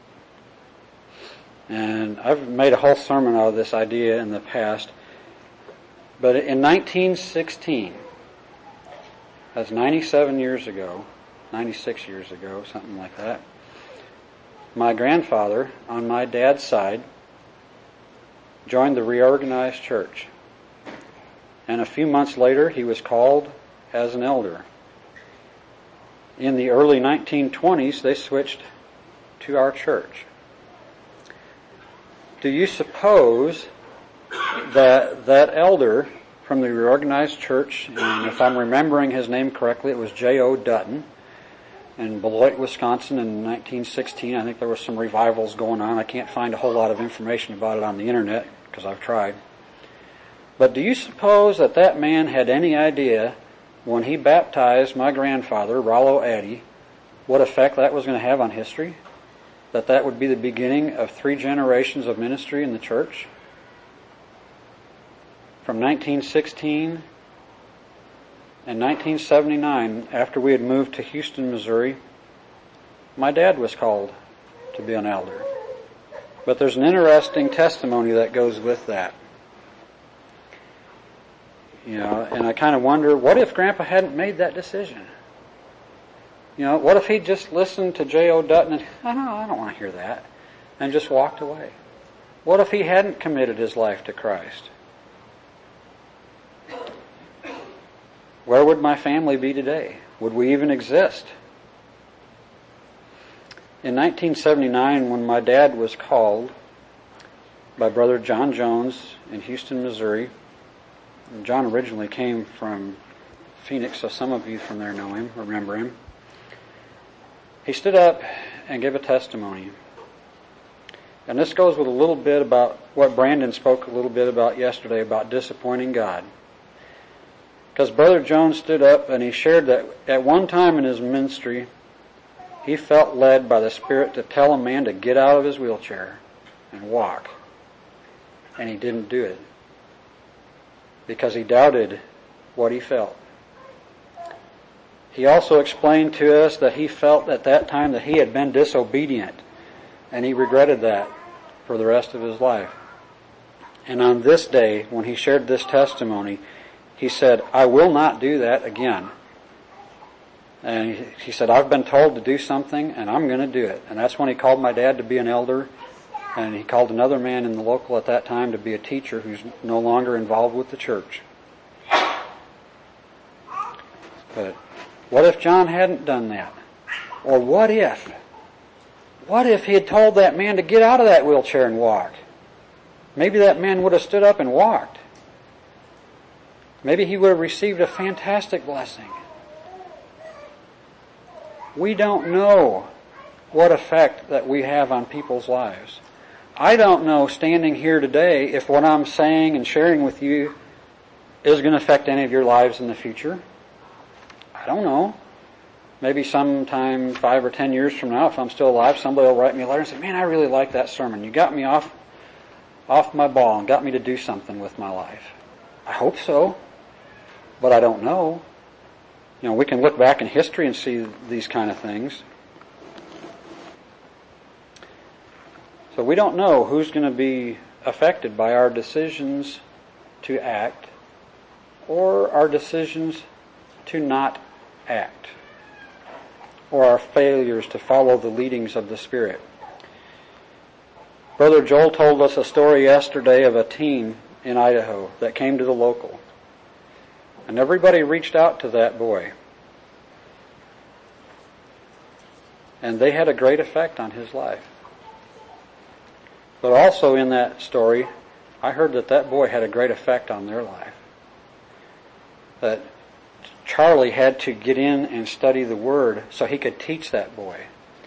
And I've made a whole sermon out of this idea in the past. But in nineteen sixteen, that's ninety-seven years ago, ninety-six years ago, something like that, my grandfather, on my dad's side, joined the reorganized church. And a few months later, he was called as an elder. In the early nineteen twenties, they switched to our church. Do you suppose that that elder from the reorganized church, and if I'm remembering his name correctly, it was J O Dutton, in Beloit, Wisconsin in nineteen sixteen. I think there were some revivals going on. I can't find a whole lot of information about it on the internet because I've tried. But do you suppose that that man had any idea when he baptized my grandfather, Rollo Addy, what effect that was going to have on history? That that would be the beginning of three generations of ministry in the church? From nineteen sixteen and nineteen seventy-nine, after we had moved to Houston, Missouri, my dad was called to be an elder. But there's an interesting testimony that goes with that. You know, and I kind of wonder, what if Grandpa hadn't made that decision? You know, what if he just listened to J O Dutton and, oh, no, I don't want to hear that, and just walked away? What if he hadn't committed his life to Christ? Where would my family be today? Would we even exist? In nineteen seventy-nine, when my dad was called by Brother John Jones in Houston, Missouri, John originally came from Phoenix, so some of you from there know him, remember him. He stood up and gave a testimony. And this goes with a little bit about what Brandon spoke a little bit about yesterday about disappointing God. Because Brother Jones stood up and he shared that at one time in his ministry, he felt led by the Spirit to tell a man to get out of his wheelchair and walk. And he didn't do it because he doubted what he felt. He also explained to us that he felt at that time that he had been disobedient, and he regretted that for the rest of his life. And on this day, when he shared this testimony, he said, I will not do that again. And he, he said, I've been told to do something, and I'm going to do it. And that's when he called my dad to be an elder, and he called another man in the local at that time to be a teacher who's no longer involved with the church. But what if John hadn't done that? Or what if? What if he had told that man to get out of that wheelchair and walk? Maybe that man would have stood up and walked. Maybe he would have received a fantastic blessing. We don't know what effect that we have on people's lives. I don't know, standing here today, if what I'm saying and sharing with you is going to affect any of your lives in the future. I don't know. Maybe sometime five or ten years from now, if I'm still alive, somebody will write me a letter and say, man, I really like that sermon. You got me off off my ball and got me to do something with my life. I hope so, but I don't know. You know, we can look back in history and see these kind of things. So we don't know who's going to be affected by our decisions to act or our decisions to not act, or our failures to follow the leadings of the Spirit. Brother Joel told us a story yesterday of a teen in Idaho that came to the local. And everybody reached out to that boy. And they had a great effect on his life. But also in that story, I heard that that boy had a great effect on their life. That Charlie had to get in and study the Word so he could teach that boy.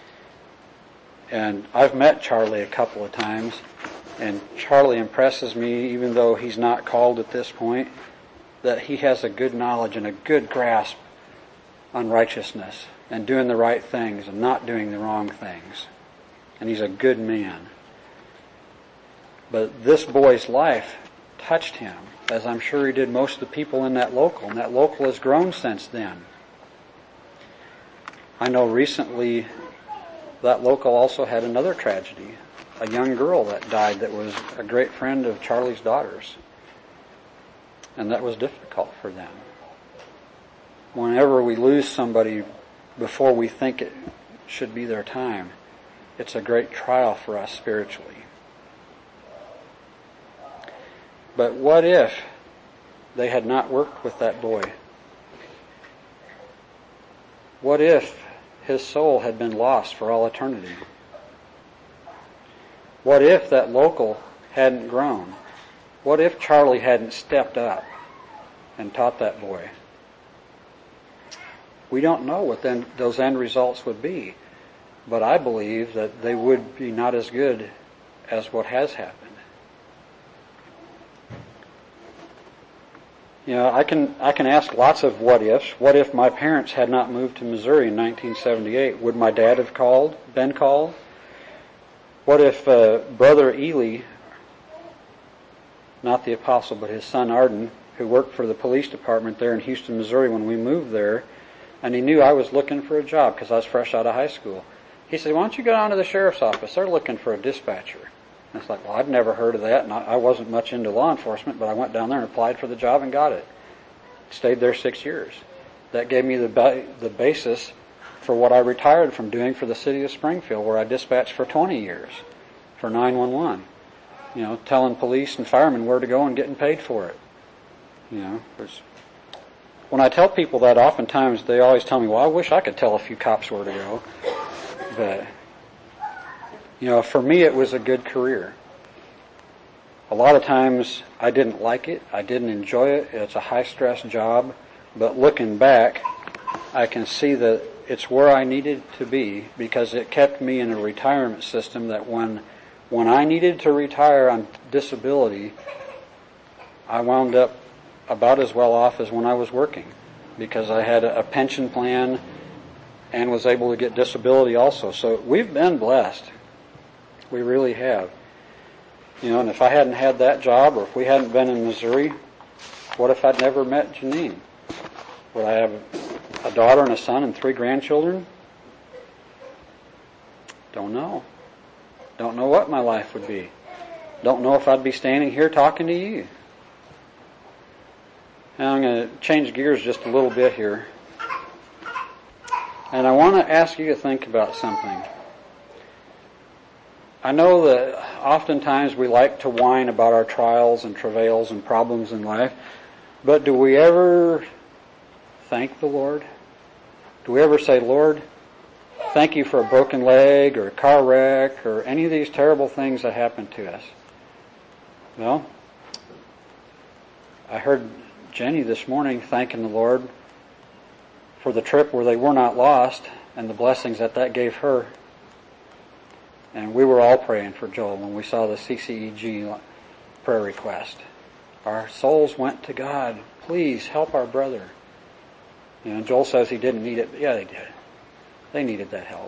And I've met Charlie a couple of times, and Charlie impresses me, even though he's not called at this point, that he has a good knowledge and a good grasp on righteousness and doing the right things and not doing the wrong things. And he's a good man. But this boy's life touched him, as I'm sure he did most of the people in that local, and that local has grown since then. I know recently that local also had another tragedy, a young girl that died that was a great friend of Charlie's daughter's. And that was difficult for them. Whenever we lose somebody before we think it should be their time, it's a great trial for us spiritually. But what if they had not worked with that boy? What if his soul had been lost for all eternity? What if that local hadn't grown? What if Charlie hadn't stepped up and taught that boy? We don't know what then those end results would be, but I believe that they would be not as good as what has happened. You know, I can I can ask lots of what ifs. What if my parents had not moved to Missouri in nineteen seventy-eight? Would my dad have called, been called? What if uh, Brother Ely, not the apostle, but his son Arden, who worked for the police department there in Houston, Missouri when we moved there, and he knew I was looking for a job because I was fresh out of high school. He said, why don't you go down to the sheriff's office? They're looking for a dispatcher. And it's like, well, I'd never heard of that, and I wasn't much into law enforcement, but I went down there and applied for the job and got it. Stayed there six years. That gave me the ba- the basis for what I retired from doing for the city of Springfield, where I dispatched for twenty years for nine one one. You know, telling police and firemen where to go and getting paid for it. You know, there's, when I tell people that, oftentimes they always tell me, well, I wish I could tell a few cops where to go. But, you know, for me it was a good career. A lot of times I didn't like it. I didn't enjoy it. It's a high-stress job. But looking back, I can see that it's where I needed to be because it kept me in a retirement system that when when I needed to retire on disability, I wound up about as well off as when I was working because I had a pension plan and was able to get disability also. So we've been blessed. We really have. You know, and if I hadn't had that job, or if we hadn't been in Missouri, what if I'd never met Janine? Would I have a daughter and a son and three grandchildren? Don't know. Don't know what my life would be. Don't know if I'd be standing here talking to you. And I'm going to change gears just a little bit here. And I want to ask you to think about something. I know that oftentimes we like to whine about our trials and travails and problems in life, but do we ever thank the Lord? Do we ever say, Lord, thank you for a broken leg or a car wreck or any of these terrible things that happen to us? Well, I heard Jenny this morning thanking the Lord for the trip where they were not lost and the blessings that that gave her. And we were all praying for Joel when we saw the C C E G prayer request. Our souls went to God. Please help our brother. You know, Joel says he didn't need it, but yeah, they did. They needed that help.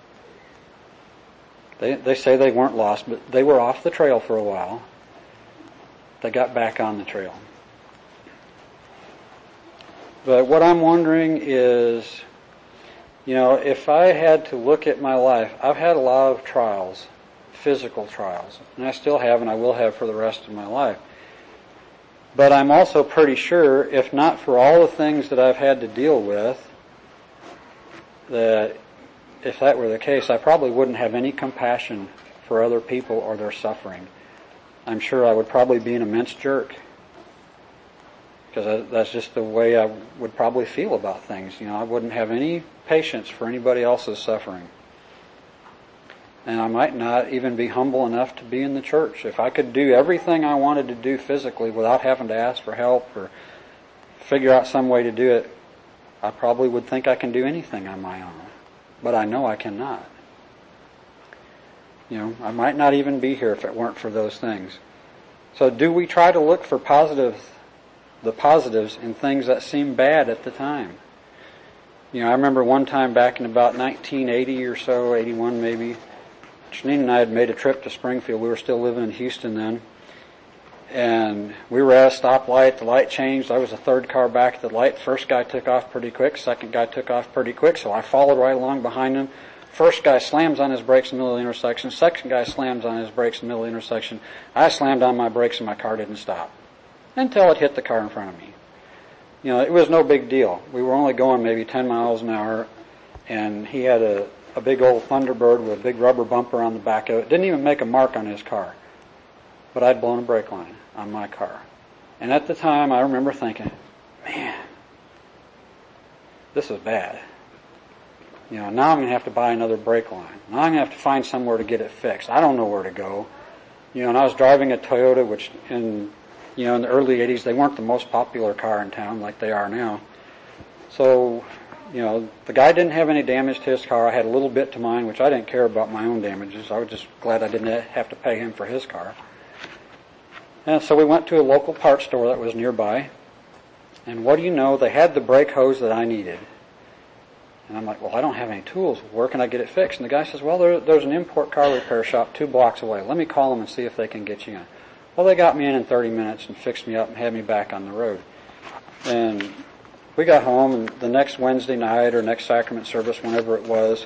They they say they weren't lost, but they were off the trail for a while. They got back on the trail. But what I'm wondering is, you know, if I had to look at my life, I've had a lot of trials, physical trials, and I still have and I will have for the rest of my life. But I'm also pretty sure, if not for all the things that I've had to deal with, that if that were the case, I probably wouldn't have any compassion for other people or their suffering. I'm sure I would probably be an immense jerk. Because that's just the way I would probably feel about things. You know, I wouldn't have any patience for anybody else's suffering. And I might not even be humble enough to be in the church. If I could do everything I wanted to do physically without having to ask for help or figure out some way to do it, I probably would think I can do anything on my own. But I know I cannot. You know, I might not even be here if it weren't for those things. So do we try to look for positive the positives in things that seem bad at the time? You know, I remember one time back in about nineteen eighty or so, eighty-one maybe, Janine and I had made a trip to Springfield. We were still living in Houston then. And we were at a stoplight. The light changed. I was the third car back at the light. First guy took off pretty quick. Second guy took off pretty quick. So I followed right along behind him. First guy slams on his brakes in the middle of the intersection. Second guy slams on his brakes in the middle of the intersection. I slammed on my brakes and my car didn't stop until it hit the car in front of me. You know, it was no big deal. We were only going maybe ten miles an hour, and he had a, a big old Thunderbird with a big rubber bumper on the back of it. Didn't even make a mark on his car. But I'd blown a brake line on my car. And at the time, I remember thinking, man, this is bad. You know, now I'm going to have to buy another brake line. Now I'm going to have to find somewhere to get it fixed. I don't know where to go. You know, and I was driving a Toyota, which in You know, in the early eighties, they weren't the most popular car in town like they are now. So, you know, the guy didn't have any damage to his car. I had a little bit to mine, which I didn't care about my own damages. I was just glad I didn't have to pay him for his car. And so we went to a local parts store that was nearby. And what do you know? They had the brake hose that I needed. And I'm like, well, I don't have any tools. Where can I get it fixed? And the guy says, well, there, there's an import car repair shop two blocks away. Let me call them and see if they can get you in. Well, they got me in in thirty minutes and fixed me up and had me back on the road. And we got home, and the next Wednesday night or next sacrament service, whenever it was,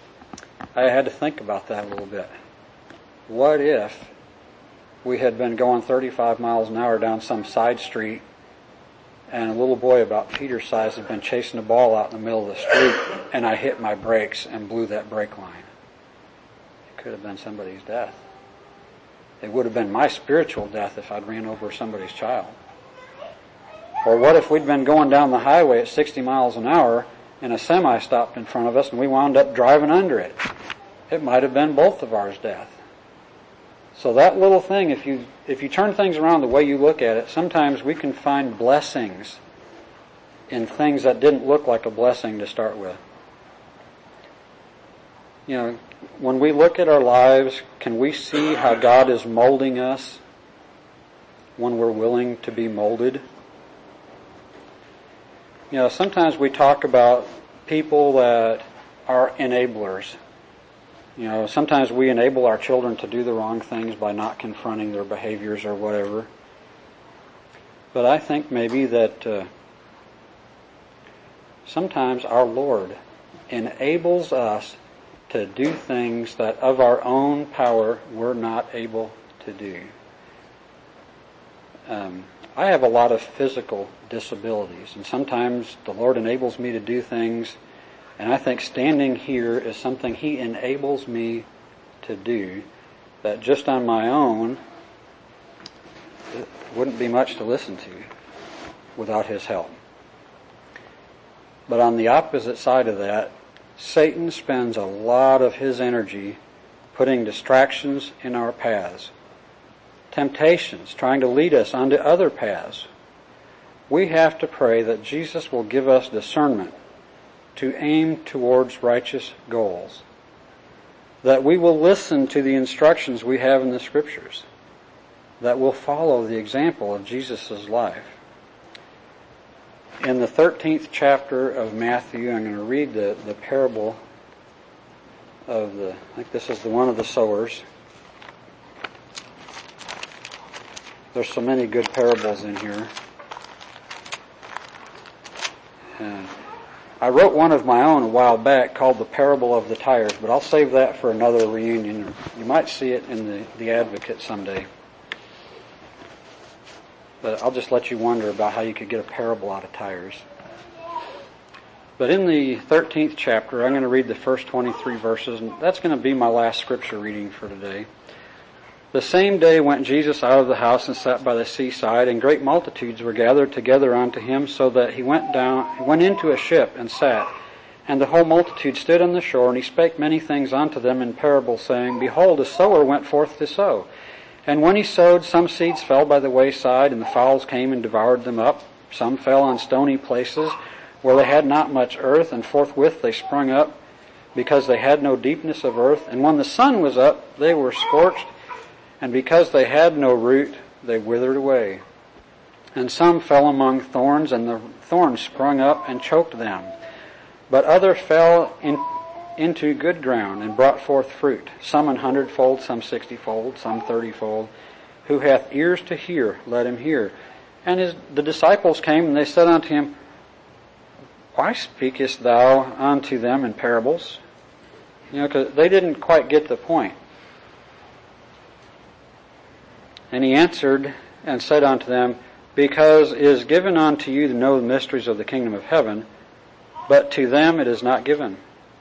I had to think about that a little bit. What if we had been going thirty-five miles an hour down some side street and a little boy about Peter's size had been chasing a ball out in the middle of the street and I hit my brakes and blew that brake line? It could have been somebody's death. It would have been my spiritual death if I'd ran over somebody's child. Or what if we'd been going down the highway at sixty miles an hour and a semi stopped in front of us and we wound up driving under it? It might have been both of ours death. So that little thing, if you if you turn things around the way you look at it, sometimes we can find blessings in things that didn't look like a blessing to start with. You know, when we look at our lives, can we see how God is molding us when we're willing to be molded? You know, sometimes we talk about people that are enablers. You know, sometimes we enable our children to do the wrong things by not confronting their behaviors or whatever. But I think maybe that uh, sometimes our Lord enables us to do things that of our own power we're not able to do. Um, I have a lot of physical disabilities, and sometimes the Lord enables me to do things, and I think standing here is something He enables me to do that just on my own it wouldn't be much to listen to without His help. But on the opposite side of that, Satan spends a lot of his energy putting distractions in our paths, temptations, trying to lead us onto other paths. We have to pray that Jesus will give us discernment to aim towards righteous goals, that we will listen to the instructions we have in the Scriptures, that we'll follow the example of Jesus' life. In the thirteenth chapter of Matthew, I'm going to read the, the parable of the, I think this is the one of the sowers. There's so many good parables in here. Uh, I wrote one of my own a while back called The Parable of the Tires, but I'll save that for another reunion. You might see it in the, the Advocate someday. But I'll just let you wonder about how you could get a parable out of tires. But in the thirteenth chapter, I'm going to read the first twenty-three verses, and that's going to be my last scripture reading for today. The same day went Jesus out of the house and sat by the seaside, and great multitudes were gathered together unto him, so that he went down, he went into a ship and sat. And the whole multitude stood on the shore, and he spake many things unto them in parables, saying, Behold, a sower went forth to sow. And when he sowed, some seeds fell by the wayside, and the fowls came and devoured them up. Some fell on stony places, where they had not much earth, and forthwith they sprung up, because they had no deepness of earth. And when the sun was up, they were scorched, and because they had no root, they withered away. And some fell among thorns, and the thorns sprung up and choked them. But other fell in into good ground, and brought forth fruit, some an hundredfold, some sixtyfold, some thirtyfold. Who hath ears to hear, let him hear. And his, the disciples came, and they said unto him, Why speakest thou unto them in parables? You know, because they didn't quite get the point. And he answered and said unto them, Because it is given unto you to know the mysteries of the kingdom of heaven, but to them it is not given.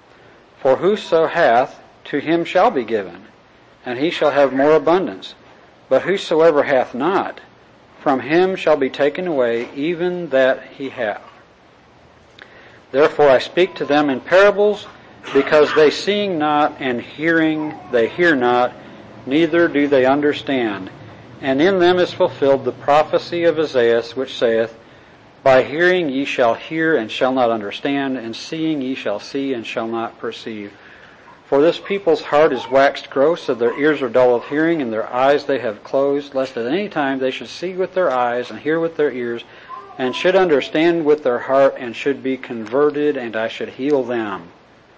For whoso hath, to him shall be given, and he shall have more abundance. But whosoever hath not, from him shall be taken away even that he hath. Therefore I speak to them in parables, because they seeing not, and hearing they hear not, neither do they understand. And in them is fulfilled the prophecy of Isaiah, which saith, By hearing ye shall hear and shall not understand, and seeing ye shall see and shall not perceive. For this people's heart is waxed gross, so their ears are dull of hearing, and their eyes they have closed, lest at any time they should see with their eyes, and hear with their ears, and should understand with their heart, and should be converted, and I should heal them.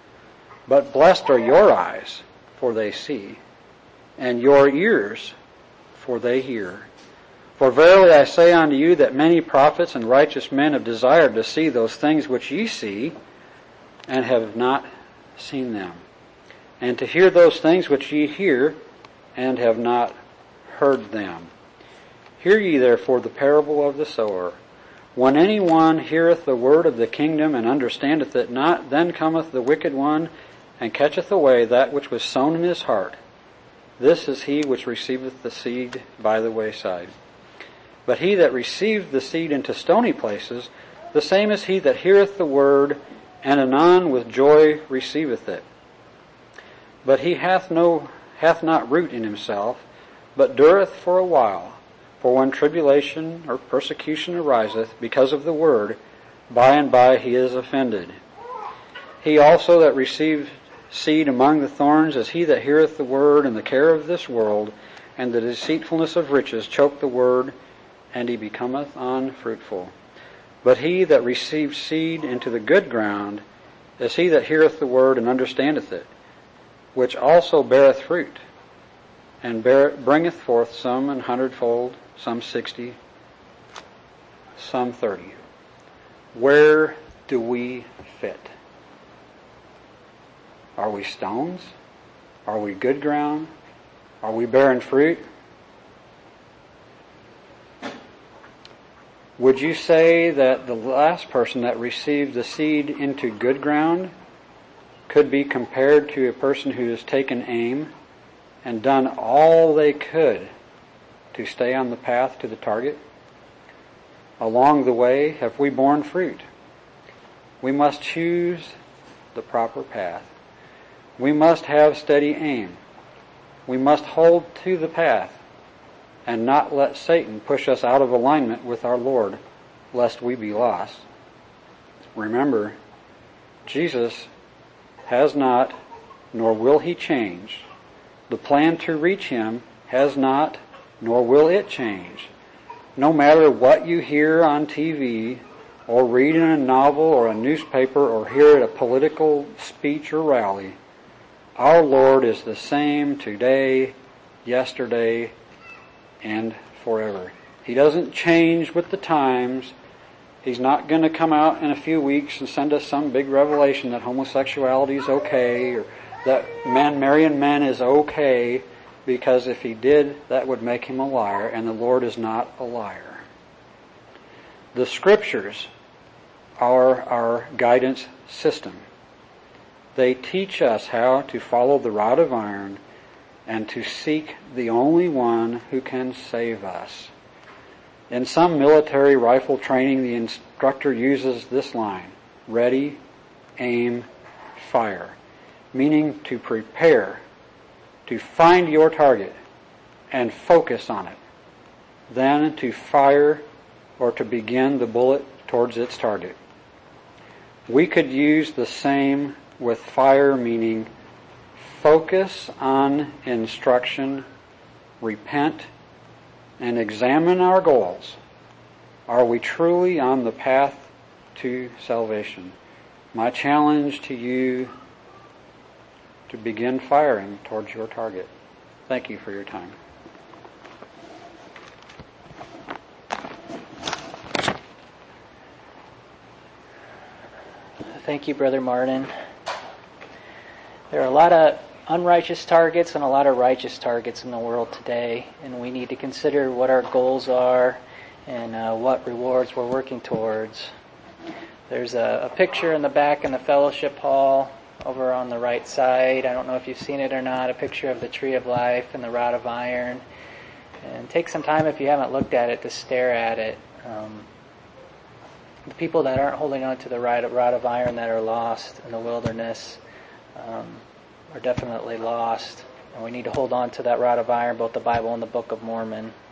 But blessed are your eyes, for they see, and your ears, for they hear. For verily I say unto you that many prophets and righteous men have desired to see those things which ye see, and have not seen them, and to hear those things which ye hear, and have not heard them. Hear ye therefore the parable of the sower. When any one heareth the word of the kingdom, and understandeth it not, then cometh the wicked one, and catcheth away that which was sown in his heart. This is he which receiveth the seed by the wayside. But he that received the seed into stony places, the same is he that heareth the word, and anon with joy receiveth it. But he hath no hath not root in himself, but dureth for a while. For when tribulation or persecution ariseth because of the word, by and by he is offended. He also that received seed among the thorns is he that heareth the word, and the care of this world, and the deceitfulness of riches choke the word, and he becometh unfruitful. But he that received seed into the good ground is he that heareth the word and understandeth it, which also beareth fruit, and bear, bringeth forth some an hundredfold, some sixty, some thirty. Where do we fit? Are we stones? Are we good ground? Are we bearing fruit? Would you say that the last person that received the seed into good ground could be compared to a person who has taken aim and done all they could to stay on the path to the target? Along the way, have we borne fruit? We must choose the proper path. We must have steady aim. We must hold to the path and not let Satan push us out of alignment with our Lord, lest we be lost. Remember, Jesus has not, nor will he change. The plan to reach him has not, nor will it change. No matter what you hear on T V, or read in a novel or a newspaper, or hear at a political speech or rally, our Lord is the same today, yesterday, and forever. He doesn't change with the times. He's not going to come out in a few weeks and send us some big revelation that homosexuality is okay, or that men marrying men is okay, because if he did, that would make him a liar, and the Lord is not a liar. The Scriptures are our guidance system. They teach us how to follow the rod of iron and to seek the only one who can save us. In some military rifle training, the instructor uses this line: ready, aim, fire, meaning to prepare, to find your target and focus on it, then to fire or to begin the bullet towards its target. We could use the same with fire, meaning focus on instruction, repent, and examine our goals. Are we truly on the path to salvation? My challenge to you to begin firing towards your target. Thank you for your time. Thank you, Brother Martin. There are a lot of unrighteous targets and a lot of righteous targets in the world today, and we need to consider what our goals are and uh, what rewards we're working towards. There's a, a picture in the back in the fellowship hall over on the right side. I don't know if you've seen it or not, a picture of the tree of life and the rod of iron. And take some time, if you haven't looked at it, to stare at it. Um, the people that aren't holding on to the rod of iron, that are lost in the wilderness, um, are definitely lost. And we need to hold on to that rod of iron, both the Bible and the Book of Mormon.